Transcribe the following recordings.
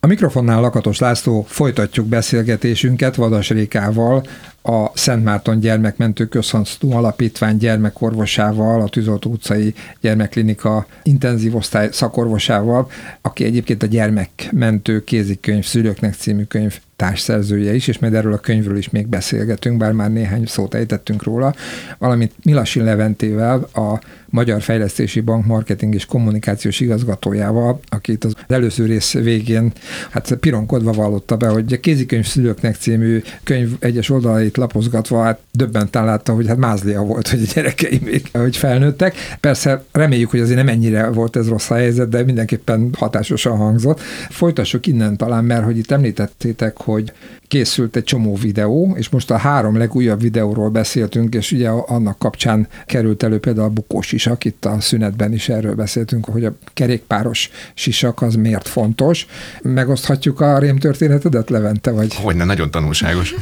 A mikrofonnál Lakatos László, folytatjuk beszélgetésünket Vadas Rékával, a Szent Márton Gyermekmentő Közhasznú Alapítvány gyermekorvosával, a Tűzoltó utcai gyermekklinika intenzív osztály szakorvosával, aki egyébként a Gyermekmentő kézikönyv, Szülőknek című könyv társszerzője is, és majd erről a könyvről is még beszélgetünk, bár már néhány szót ejtettünk róla, valamint Milasin Leventével, a Magyar Fejlesztési Bank marketing és kommunikációs igazgatójával, akit az előző rész végén pironkodva vallotta be, hogy a kézikönyv Szülőknek című könyv egyes oldalait lapozgatva döbbenten látta, hogy mázlia volt, hogy a gyerekei még hogy felnőttek. Persze reméljük, hogy azért nem ennyire volt ez rossz a helyzet, de mindenképpen hatásosan hangzott. Folytassuk innen talán, mert hogy itt említettétek, hogy készült egy csomó videó, és most a 3 legújabb videóról beszéltünk, és ugye annak kapcsán került elő például a bukós sisak, itt a szünetben is erről beszéltünk, hogy a kerékpáros sisak az miért fontos. Megoszthatjuk a rémtörténetedet, Levente, vagy? Hogyne, nagyon tanulságos.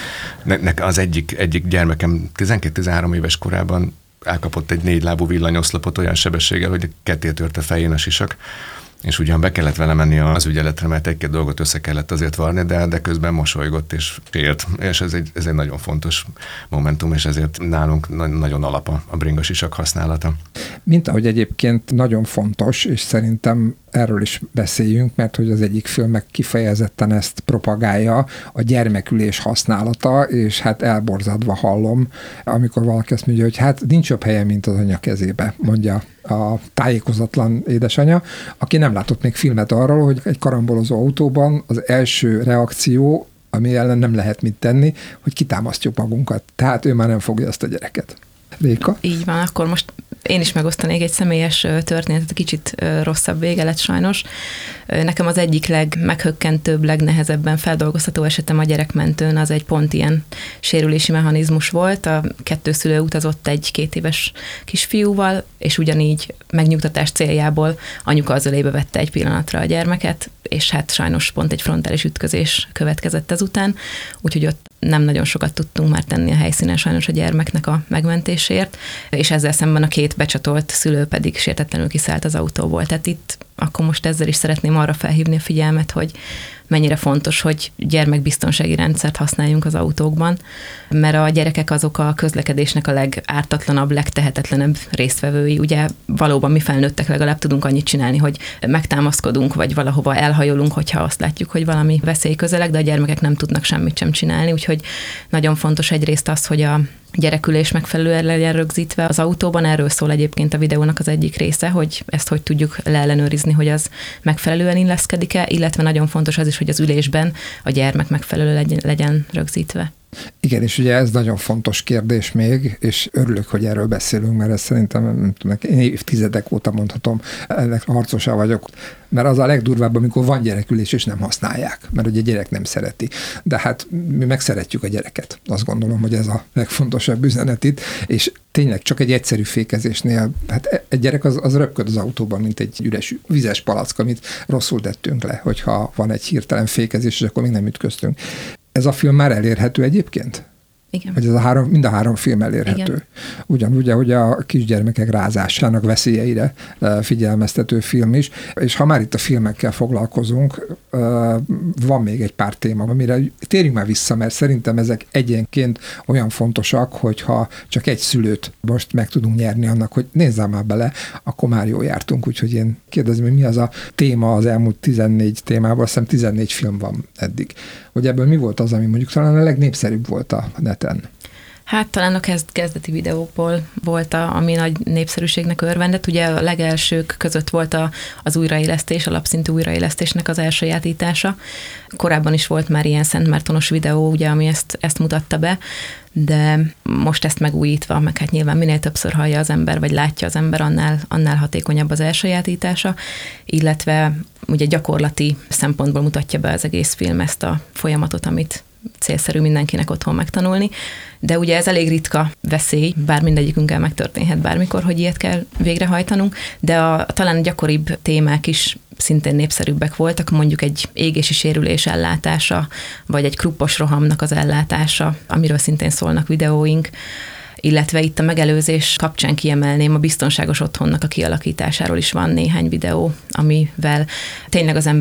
Az egyik gyermekem 12-13 éves korában elkapott egy 4 lábú villanyoszlopot olyan sebességgel, hogy ketté tört a fején a sisak, és ugyan be kellett vele menni az ügyeletre, mert egy-két dolgot össze kellett azért varni, de közben mosolygott és élt. És ez egy nagyon fontos momentum, és ezért nálunk nagyon alap a bringasisak használata. Mint ahogy egyébként nagyon fontos, és szerintem erről is beszéljünk, mert hogy az egyik film meg kifejezetten ezt propagálja, a gyermekülés használata, és elborzadva hallom, amikor valaki azt mondja, hogy nincs jobb helye, mint az anya kezébe, mondja a tájékozatlan édesanyja, aki nem látott még filmet arról, hogy egy karambolozó autóban az első reakció, ami ellen nem lehet mit tenni, hogy kitámasztjuk magunkat. Tehát ő már nem fogja ezt a gyereket. Réka? Így van, akkor most én is megosztanék egy személyes történetet, kicsit rosszabb vége lett sajnos. Nekem az egyik legmeghökkentőbb, legnehezebben feldolgozható esetem a gyerekmentőn, az egy pont ilyen sérülési mechanizmus volt. A 2 szülő utazott egy 2 éves kisfiúval, és ugyanígy megnyugtatás céljából anyuka az ölébe vette egy pillanatra a gyermeket, és sajnos pont egy frontális ütközés következett ezután, úgyhogy ott nem nagyon sokat tudtunk már tenni a helyszínen sajnos a gyermeknek a megmentésért, és ezzel szemben a 2 becsatolt szülő pedig sértetlenül kiszállt az autóból. Tehát itt akkor most ezzel is szeretném arra felhívni a figyelmet, hogy mennyire fontos, hogy gyermekbiztonsági rendszert használjunk az autókban, mert a gyerekek azok a közlekedésnek a legártatlanabb, legtehetetlenebb résztvevői. Ugye valóban mi felnőttek legalább tudunk annyit csinálni, hogy megtámaszkodunk, vagy valahova elhajolunk, hogyha azt látjuk, hogy valami veszély közeleg, de a gyermekek nem tudnak semmit sem csinálni, úgyhogy nagyon fontos egyrészt az, hogy a gyerekülés megfelelően legyen rögzítve az autóban. Erről szól egyébként a videónak az egyik része, hogy ezt hogy tudjuk leellenőrizni, hogy az megfelelően illeszkedik-e, illetve nagyon fontos az is, hogy az ülésben a gyermek megfelelően legyen rögzítve. Igen, és ugye ez nagyon fontos kérdés még, és örülök, hogy erről beszélünk, mert ezt szerintem, nem tudom, én évtizedek óta mondhatom, ennek harcosa vagyok, mert az a legdurvább, amikor van gyerekülés, és nem használják, mert ugye a gyerek nem szereti. De mi megszeretjük a gyereket. Azt gondolom, hogy ez a legfontosabb üzenet itt, és tényleg csak egy egyszerű fékezésnél, egy gyerek az röpköd az autóban, mint egy üres vizes palack, amit rosszul tettünk le, hogyha van egy hirtelen fékezés, és akkor még nem ütköztünk. Ez a film már elérhető egyébként? Igen. Vagy ez mind a 3 film elérhető? Igen. Ugyanúgy, ahogy a kisgyermekek rázásának veszélyeire figyelmeztető film is. És ha már itt a filmekkel foglalkozunk, van még egy pár téma, amire térjünk már vissza, mert szerintem ezek egyenként olyan fontosak, hogyha csak egy szülőt most meg tudunk nyerni annak, hogy nézzál már bele, akkor már jól jártunk. Úgyhogy én kérdezem, hogy mi az a téma az elmúlt 14 témában, azt hiszem 14 film van eddig. Hogy ebből mi volt az, ami mondjuk talán a legnépszerűbb volt a neten? Talán a kezdeti videókból volt, ami nagy népszerűségnek örvendett. Ugye a legelsők között volt az újraélesztés, a lapszintű újraélesztésnek az elsajátítása. Korábban is volt már ilyen szentmártonos videó, ugye, ami ezt mutatta be, de most ezt megújítva, meg nyilván minél többször hallja az ember, vagy látja az ember, annál hatékonyabb az elsajátítása, illetve ugye gyakorlati szempontból mutatja be az egész film ezt a folyamatot, amit célszerű mindenkinek otthon megtanulni, de ugye ez elég ritka veszély, bár mindegyikünkkel megtörténhet bármikor, hogy ilyet kell végrehajtanunk, de talán gyakoribb témák is szintén népszerűbbek voltak, mondjuk egy égési sérülés ellátása, vagy egy kruppos rohamnak az ellátása, amiről szintén szólnak videóink, illetve itt a megelőzés kapcsán kiemelném a biztonságos otthonnak a kialakításáról is van néhány videó, amivel tényleg az ember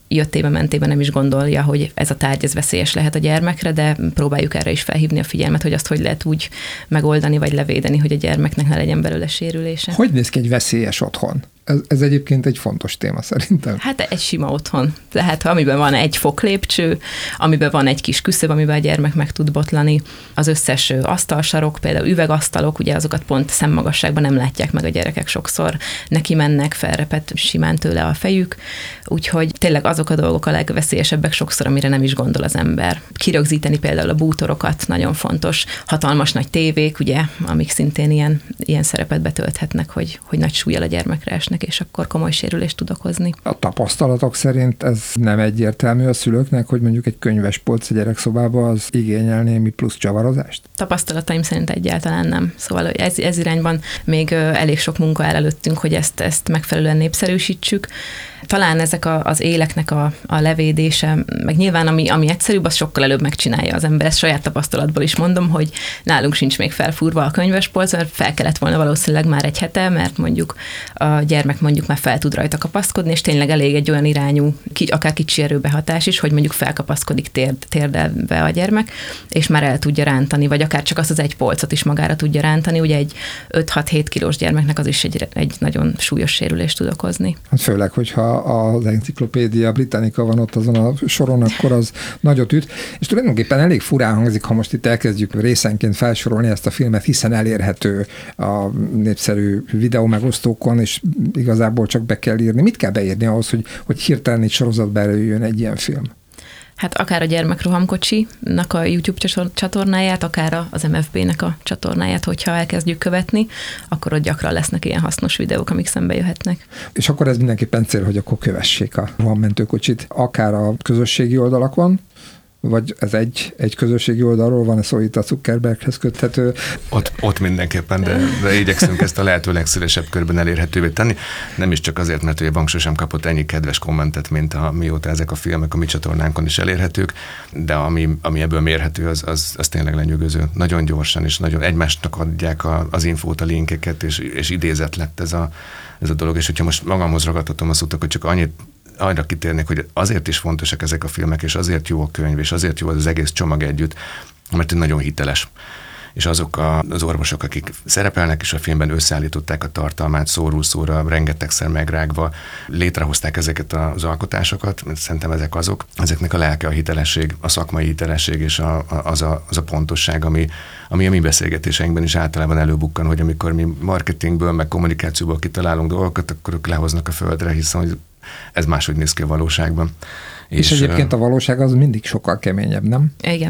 jöttében-mentében nem is gondolja, hogy ez a tárgy ez veszélyes lehet a gyermekre, de próbáljuk erre is felhívni a figyelmet, hogy azt hogy lehet úgy megoldani, vagy levédeni, hogy a gyermeknek ne legyen belőle sérülése. Hogy néz ki egy veszélyes otthon? Ez egyébként egy fontos téma szerintem. Hát egy sima otthon. Tehát amiben van egy foklépcső, amiben van egy kis küszöb, amiben a gyermek meg tud botlani. Az összes asztalsarok, például üvegasztalok, ugye azokat pont szemmagasságban nem látják meg a gyerekek sokszor. Neki mennek, felreped simán tőle a fejük. Úgyhogy tényleg azok a dolgok a legveszélyesebbek sokszor, amire nem is gondol az ember. Kirögzíteni például a bútorokat, nagyon fontos. Hatalmas nagy tévék, ugye, amik szintén ilyen szerepet betölthetnek, hogy nagy súllyal a gyermekre esnek, és akkor komoly sérülést tud okozni. A tapasztalatok szerint ez nem egyértelmű a szülőknek, hogy mondjuk egy könyvespolc a gyerekszobába az igényel némi plusz csavarozást? Tapasztalataim szerint egyáltalán nem. Szóval ez irányban még elég sok munka áll előttünk, hogy ezt megfelelően népszerűsítsük. Talán ezek az éleknek a levédése, meg nyilván ami egyszerűbb, az sokkal előbb megcsinálja az ember. Ezt saját tapasztalatból is mondom, hogy nálunk sincs még felfúrva a könyvespolc, mert fel kellett volna valószínűleg már egy hete, mert mondjuk a gyermek mondjuk már fel tud rajta kapaszkodni, és tényleg elég egy olyan irányú, akár kicsi erőbehatás is, hogy mondjuk felkapaszkodik térdelve a gyermek, és már el tudja rántani, vagy akár csak azt az egy polcot is magára tudja rántani, ugye egy 5-6-7 kilós gyermeknek az is egy nagyon súlyos sérülést tud okozni. Hát főleg, hogyha az Encyclopædia Britannica van ott azon a soron, akkor az nagyot üt. És tulajdonképpen elég furán hangzik, ha most itt elkezdjük részenként felsorolni ezt a filmet, hiszen elérhető a népszerű videómegosztókon, és igazából csak be kell írni. Mit kell beírni ahhoz, hogy hirtelen egy sorozatba előjön egy ilyen film? Hát akár a Gyermekrohamkocsinak a YouTube csatornáját, akár az MFB-nek a csatornáját, hogyha elkezdjük követni, akkor ott gyakran lesznek ilyen hasznos videók, amik szembe jöhetnek. És akkor ez mindenképpen cél, hogy akkor kövessék a rohammentőkocsit, akár a közösségi oldalakon, vagy ez egy közösségi oldalról van szó, itt a Zuckerberghez köthető. Ott mindenképpen, de igyekszünk ezt a lehető legszélesebb körben elérhetővé tenni. Nem is csak azért, mert a bank sosem kapott ennyi kedves kommentet, mint mióta ezek a filmek a mi csatornánkon is elérhetők, de ami ebből mérhető, az tényleg lenyűgöző. Nagyon gyorsan, és nagyon egymásnak adják az infót, a linkeket, és idézet lett ez a dolog. És hogyha most magamhoz ragadhatom azt utat, hogy csak annyit arra kitérnék, hogy azért is fontosak ezek a filmek, és azért jó a könyv, és azért jó az egész csomag együtt, mert nagyon hiteles. És azok az orvosok, akik szerepelnek is a filmben, összeállították a tartalmát szóról szóra, rengetegszer megrágva, létrehozták ezeket az alkotásokat, mert szerintem ezeknek a lelke, a hitelesség, a szakmai hitelesség, és az a pontosság, ami a mi beszélgetéseinkben is általában előbukkan, hogy amikor mi marketingből, meg kommunikációból kitalálunk dolgokat, akkor ők lehoznak a földre, hiszen hogy ez máshogy néz ki a valóságban. És egyébként a valóság az mindig sokkal keményebb, nem?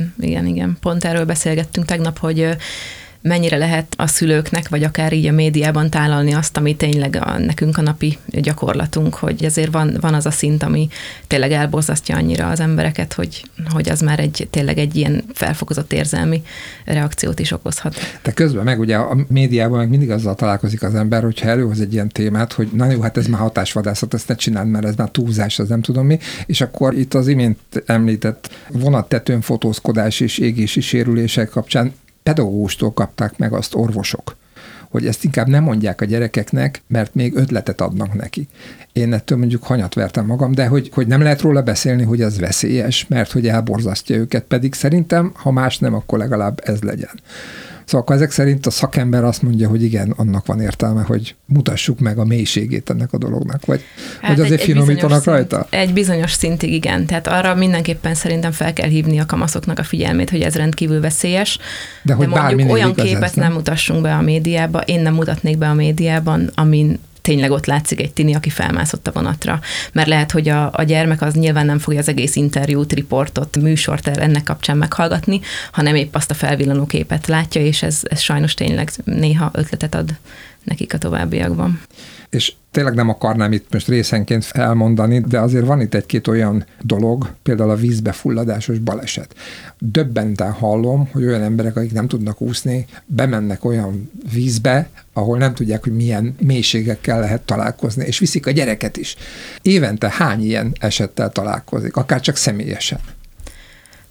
Igen. Pont erről beszélgettünk tegnap, hogy mennyire lehet a szülőknek, vagy akár így a médiában tálalni azt, ami tényleg nekünk a napi gyakorlatunk, hogy ezért van az a szint, ami tényleg elborzasztja annyira az embereket, hogy az már tényleg egy ilyen felfokozott érzelmi reakciót is okozhat. De közben meg ugye a médiában meg mindig azzal találkozik az ember, hogyha előhoz egy ilyen témát, hogy na jó, hát ez már hatásvadászat, ezt ne csináld, mert ez már túlzás, az nem tudom mi, és akkor itt az imént említett vonattetőn fotózkodás és égési sérülések kapcsán pedagógustól kapták meg azt orvosok, hogy ezt inkább nem mondják a gyerekeknek, mert még ötletet adnak neki. Én ettől mondjuk hanyat vertem magam, de hogy nem lehet róla beszélni, hogy ez veszélyes, mert hogy elborzasztja őket, pedig szerintem, ha más nem, akkor legalább ez legyen. Szóval akkor ezek szerint a szakember azt mondja, hogy igen, annak van értelme, hogy mutassuk meg a mélységét ennek a dolognak, vagy azért finomítanak rajta? Egy bizonyos szintig igen, tehát arra mindenképpen szerintem fel kell hívni a kamaszoknak a figyelmét, hogy ez rendkívül veszélyes, de mondjuk olyan képet nem mutassunk be a médiába, én nem mutatnék be a médiában, amin tényleg ott látszik egy tini, aki felmászott a vonatra. Mert lehet, hogy a gyermek az nyilván nem fogja az egész interjút, riportot, műsort ennek kapcsán meghallgatni, hanem épp azt a felvillanó képet látja, és ez sajnos tényleg néha ötletet ad nekik a továbbiakban. És tényleg nem akarnám itt most részenként elmondani, de azért van itt egy-két olyan dolog, például a vízbefulladásos baleset. Döbbenten hallom, hogy olyan emberek, akik nem tudnak úszni, bemennek olyan vízbe, ahol nem tudják, hogy milyen mélységekkel lehet találkozni, és viszik a gyereket is. Évente hány ilyen esettel találkozik, akár csak személyesen?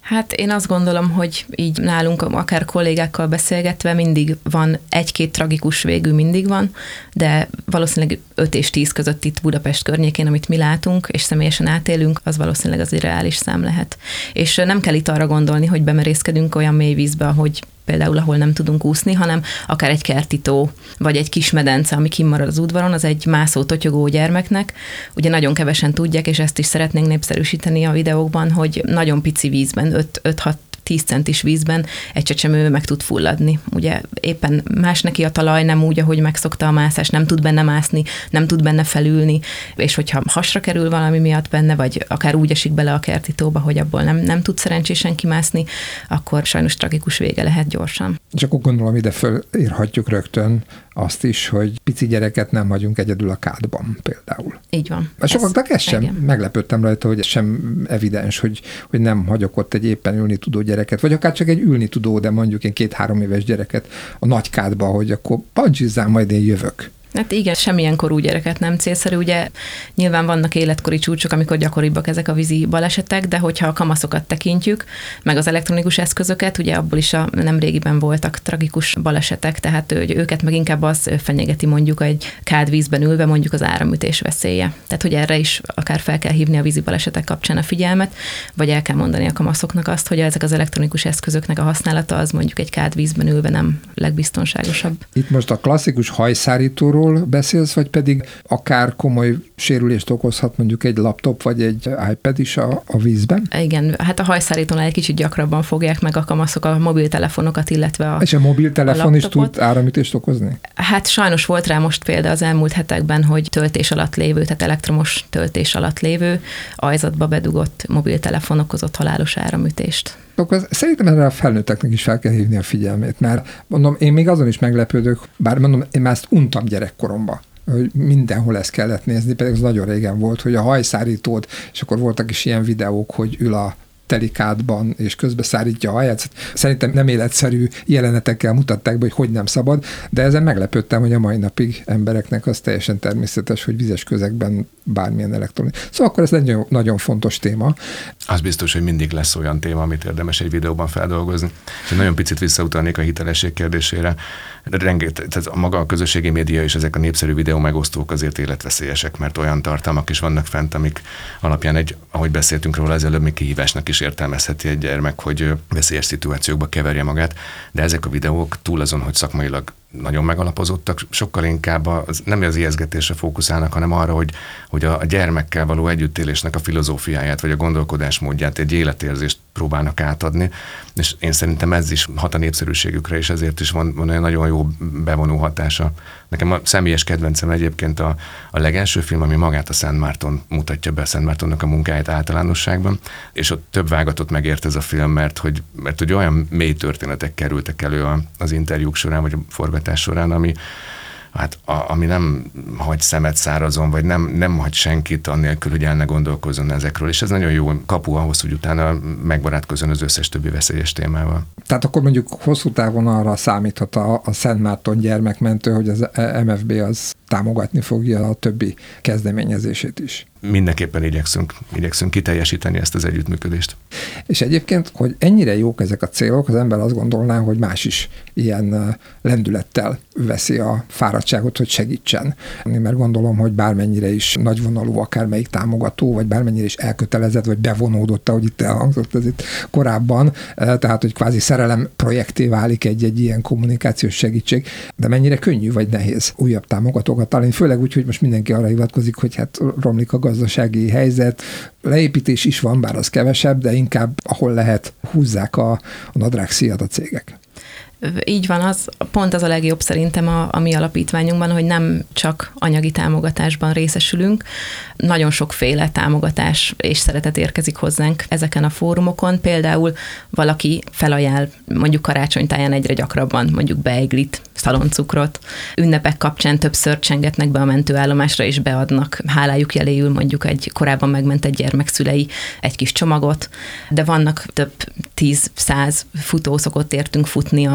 Hát én azt gondolom, hogy így nálunk akár kollégákkal beszélgetve mindig van egy-két tragikus végű, mindig van, de valószínűleg 5 és 10 között itt Budapest környékén, amit mi látunk, és személyesen átélünk, az valószínűleg az egy reális szám lehet. És nem kell itt arra gondolni, hogy bemerészkedünk olyan mély vízbe, hogy például ahol nem tudunk úszni, hanem akár egy kerti tó, vagy egy kis medence, ami kimarad az udvaron, az egy mászó, totyogó gyermeknek. Ugye nagyon kevesen tudják, és ezt is szeretnénk népszerűsíteni a videókban, hogy nagyon pici vízben, 5-6 10 centis vízben egy csecsemő meg tud fulladni. Ugye éppen más neki a talaj, nem úgy, ahogy megszokta a mászás, nem tud benne mászni, nem tud benne felülni, és hogyha hasra kerül valami miatt benne, vagy akár úgy esik bele a kerti tóba, hogy abból nem tud szerencsésen kimászni, akkor sajnos tragikus vége lehet gyorsan. És akkor gondolom ide fölírhatjuk rögtön azt is, hogy pici gyereket nem hagyunk egyedül a kádban például. Így van. Sokaknak ez sem, meglepődtem rajta, hogy ez sem evidens, hogy nem hagyok ott egy éppen ülni tudó gyereket, vagy akár csak egy ülni tudó, de mondjuk én 2-3 éves gyereket a nagy kádba, hogy akkor pancsizzál, majd én jövök. Hát igen, semmilyen korú gyereket nem célszerű, ugye nyilván vannak életkori csúcsok, amikor gyakoribbak ezek a vízi balesetek, de hogyha a kamaszokat tekintjük, meg az elektronikus eszközöket, ugye abból is nemrégiben voltak tragikus balesetek, tehát hogy őket meg inkább az fenyegeti mondjuk egy kádvízben ülve mondjuk az áramütés veszélye. Tehát hogy erre is akár fel kell hívni a vízi balesetek kapcsán a figyelmet, vagy el kell mondani a kamaszoknak azt, hogy ezek az elektronikus eszközöknek a használata az mondjuk egy kádvízben ülve nem legbiztonságosabb. Itt most a klasszikus hajszárítóról beszélsz, vagy pedig akár komoly sérülést okozhat mondjuk egy laptop vagy egy iPad is a vízben? Igen, hát a hajszárítónál egy kicsit gyakrabban fogják meg a kamaszok a mobiltelefonokat, illetve és a mobiltelefon is tud áramütést okozni? Hát sajnos volt rá most példa az elmúlt hetekben, hogy töltés alatt lévő, tehát elektromos töltés alatt lévő ajzatba bedugott mobiltelefon okozott halálos áramütést. Akkor szerintem erre a felnőtteknek is fel kell hívni a figyelmét, mert mondom, én még azon is meglepődök, bár mondom, én már ezt untam gyerekkoromban, hogy mindenhol ezt kellett nézni, pedig az nagyon régen volt, hogy a hajszárítót, és akkor voltak is ilyen videók, hogy ül a telikádban, és közben szárítja a haját. Szerintem nem életszerű jelenetekkel mutatták be, hogy nem szabad, de ezen meglepődtem, hogy a mai napig embereknek az teljesen természetes, hogy vizes közegben bármilyen elektronikus. Szóval akkor ez egy nagyon fontos téma. Az biztos, hogy mindig lesz olyan téma, amit érdemes egy videóban feldolgozni. És nagyon picit visszautalnék a hitelesség kérdésére. Tehát a maga a közösségi média és ezek a népszerű videó megosztók azért életveszélyesek, mert olyan tartalmak is vannak fent, amik alapján ahogy beszéltünk róla, ezelőbb még kihívásnak is értelmezheti egy gyermek, hogy veszélyes szituációkba keverje magát, de ezek a videók túl azon, hogy szakmailag nagyon megalapozottak, sokkal inkább nem az ijesztgetésre fókuszálnak, hanem arra, hogy a gyermekkel való együttélésnek a filozófiáját, vagy a gondolkodásmódját, egy életérzést próbálnak átadni, és én szerintem ez is hat a népszerűségükre, és ezért is van olyan nagyon jó bevonó hatása. Nekem a személyes kedvencem egyébként a legelső film, ami magát a Szent Márton mutatja be, Szent Mártonnak a munkáját általánosságban, és ott több vágatot megért ez a film, mert hogy olyan mély történetek kerültek elő az interjúk során, vagy a forgatás során, ami nem hagy szemet szárazon, vagy nem hagy senkit annélkül, hogy el ne gondolkozzon ezekről, és ez nagyon jó kapu ahhoz, hogy utána megbarátkozzon az összes többi veszélyes témával. Tehát akkor mondjuk hosszú távon arra számíthat a Szent Márton gyermekmentő, hogy az MFB az támogatni fogja a többi kezdeményezését is. Mindenképpen igyekszünk kiteljesíteni ezt az együttműködést. És egyébként, hogy ennyire jók ezek a célok, az ember azt gondolná, hogy más is ilyen lendülettel veszi a fáradtságot, hogy segítsen. Mert gondolom, hogy bármennyire is nagyvonalú akármelyik támogató, vagy bármennyire is elkötelezett, vagy bevonódott, ahogy itt elhangzott ez itt korábban, tehát, hogy kvázi szerelem projekté válik egy ilyen kommunikációs segítség, de mennyire könnyű vagy nehéz újabb támogatókat találni, főleg úgy, hogy most mindenki arra hivatkozik, hogy hát romlik a gazdasági helyzet, leépítés is van, bár az kevesebb, de inkább ahol lehet húzzák a nadrágszíjat a cégek. Így van, pont az a legjobb szerintem a mi alapítványunkban, hogy nem csak anyagi támogatásban részesülünk, nagyon sokféle támogatás és szeretet érkezik hozzánk ezeken a fórumokon. Például valaki felajánl mondjuk karácsonytáján egyre gyakrabban mondjuk beiglit, szaloncukrot, ünnepek kapcsán többször csengetnek be a mentőállomásra és beadnak hálájuk jeléül mondjuk egy korábban megmentett gyermek szülei egy kis csomagot, de vannak több 10-100 futó szokott értünk futni a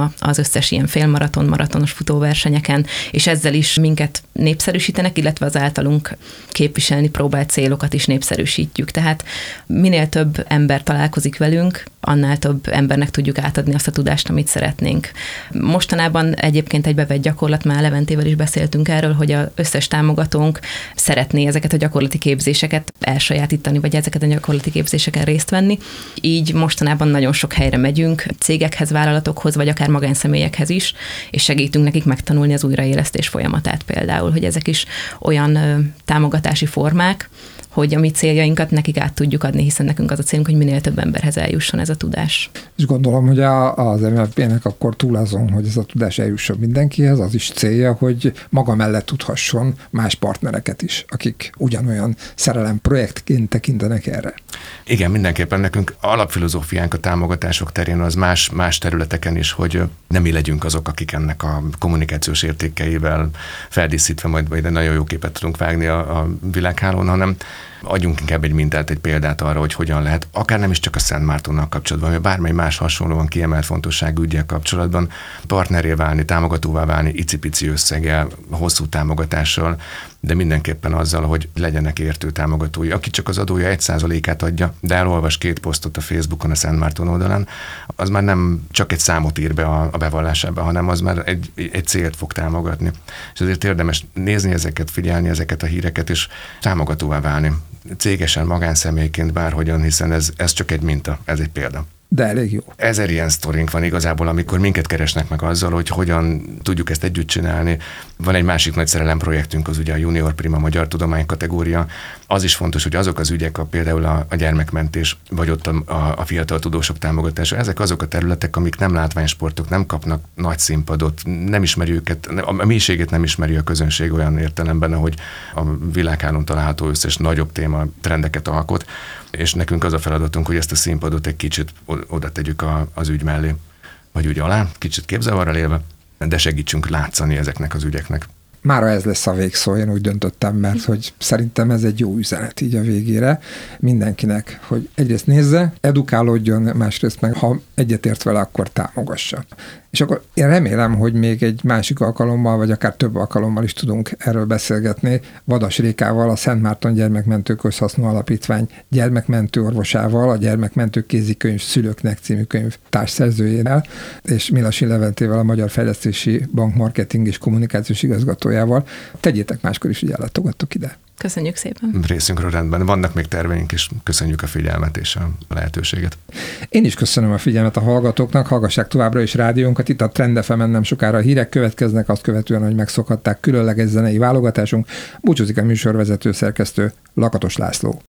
az összes ilyen félmaraton, maratonos futóversenyeken, és ezzel is minket népszerűsítenek, illetve az általunk képviselni próbált célokat is népszerűsítjük. Tehát minél több ember találkozik velünk, annál több embernek tudjuk átadni azt a tudást, amit szeretnénk. Mostanában egyébként egy bevett gyakorlat, már Leventével is beszéltünk erről, hogy az összes támogatónk szeretné ezeket a gyakorlati képzéseket elsajátítani, vagy ezeket a gyakorlati képzéseken részt venni. Így mostanában nagyon sok helyre megyünk, cégekhez, vállalatokhoz, vagy akár magánszemélyekhez is, és segítünk nekik megtanulni az újraélesztés folyamatát például, hogy ezek is olyan támogatási formák, hogy a mi céljainkat nekik át tudjuk adni, hiszen nekünk az a célunk, hogy minél több emberhez eljusson ez a tudás. És gondolom, hogy az MFB-nek akkor túl azon, hogy ez a tudás eljusson mindenkihez, az is célja, hogy maga mellett tudhasson más partnereket is, akik ugyanolyan szerelemprojektként tekintenek erre. Igen, mindenképpen nekünk alapfilozófiánk a támogatások terén az más területeken is, hogy nem mi legyünk azok, akik ennek a kommunikációs értékeivel feldíszítve majd nagyon jó képet tudunk vágni a világhálón, hanem adjunk inkább egy mintát, egy példát arra, hogy hogyan lehet, akár nem is csak a Szent Mártonnal kapcsolatban, vagy bármely más hasonlóan kiemelt fontosságú üggyel kapcsolatban partneré válni, támogatóvá válni, icipici összeggel, hosszú támogatással, de mindenképpen azzal, hogy legyenek értő támogatói. Aki csak az adója 1%-át adja, de elolvas 2 posztot a Facebookon, a Szent Márton oldalán, az már nem csak egy számot ír be a bevallásába, hanem az már egy célt fog támogatni. És azért érdemes nézni ezeket, figyelni ezeket a híreket, és támogatóvá válni. Cégesen, magánszemélyként, bárhogyan, hiszen ez csak egy minta, ez egy példa. De elég jó. 1000 ilyen sztorink van igazából, amikor minket keresnek meg azzal, hogy hogyan tudjuk ezt együtt csinálni. Van egy másik nagy szerelemprojektünk, az ugye a Junior Prima Magyar Tudomány kategória. Az is fontos, hogy azok az ügyek, például a gyermekmentés, vagy ott a fiatal tudósok támogatása, ezek azok a területek, amik nem látványsportok, nem kapnak nagy színpadot, nem ismeri őket, a mélységét nem ismeri a közönség olyan értelemben, ahogy a világhálón található összes nagyobb téma trendeket alkot, és nekünk az a feladatunk, hogy ezt a színpadot egy kicsit oda tegyük az ügy mellé, vagy ügy alá, kicsit képzavarral élve, de segítsünk látszani ezeknek az ügyeknek. Mára ez lesz a végszó, én úgy döntöttem, mert hogy szerintem ez egy jó üzenet így a végére mindenkinek, hogy egyrészt nézze, edukálódjon, másrészt meg, ha egyetért vele, akkor támogassa. És akkor én remélem, hogy még egy másik alkalommal, vagy akár több alkalommal is tudunk erről beszélgetni Vadas Rékával, a Szent Márton Gyermekmentő Közhasznú Alapítvány gyermekmentő orvosával, a Gyermekmentő kézikönyv Szülőknek című könyv társszerzőjével, és Milasi Leventével, a Magyar Fejlesztési Bank marketing és kommunikációs igazgatójával. Tegyétek máskor is, hogy ellátogattok ide. Köszönjük szépen. Részünkről rendben. Vannak még terveink, és köszönjük a figyelmet és a lehetőséget. Én is köszönöm a figyelmet a hallgatóknak, hallgassák továbbra is rádiónkat. Itt a Trend FM-en nem sokára a hírek következnek, azt követően, hogy megszokhatták, különleges zenei válogatásunk. Búcsúzik a műsorvezető szerkesztő Lakatos László.